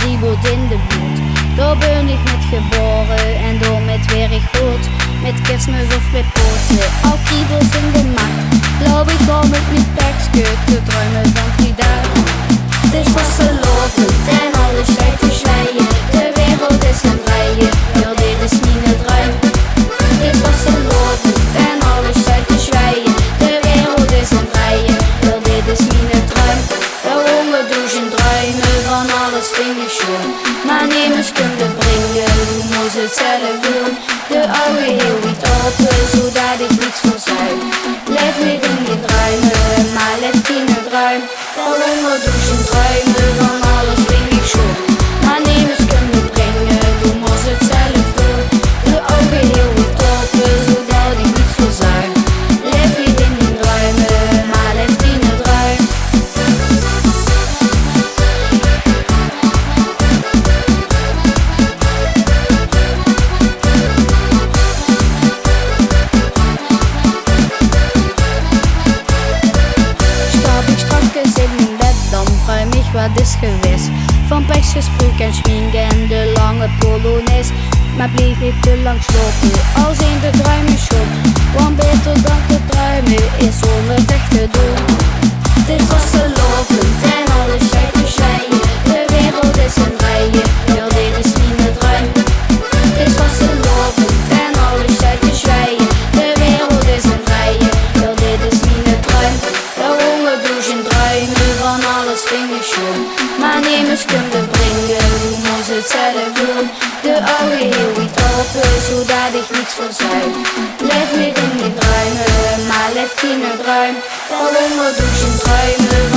die woont in de buurt. Daar ben ik met geboren en door met weer ik groot. Met kerstmis of met posten, al kiebels in de maak. Geloof ik al met mijn tekstje te druimen van 3 dagen. Het is vastelovend en alles schijnt te schleien. De wereld is een vrije, heel dit is niet het ruim. Het is vastelovend en alles schijnt te schleien. De wereld is een vrije, heel dit is niet het ruim. De honderdduizend druimen van alles vind ik schoon. Maar nemens kunnen brengen, hoe moet het zelf doen. De oude heel niet open, zodat ik niets verzuim. Leef midden in druimen, maar leef in het ruim. De honderdduizend druimen van alles vind ik schoon. Maar nemens kunnen brengen, hoe moet het zelf doen. De oude heel niet open, zodat ik niets verzuim. Leef midden in druimen, maar leef in het ruim. Wat is geweest van pechgesprek en schminken en de lange polonaise. Maar bleef niet te lang slopen als in de druimenshop. Want beter dan te druimen is zonder echt te doen. Het is vastelovend en alles schijnt te schleien. De wereld is een vrije, heel dit is niet het ruim. Het is vastelovend en alles schijnt te schleien. De wereld is een vrije, heel dit is niet het ruim. De honderdduizend druimen van alles vind ik schoon. Maar nemens kunnen brengen, hoe moet het zelf doen. De oude heel niet open, zodat ik niets verzuim. Leef midden in druimen, maar leef in het ruim. De honderdduizend druimen.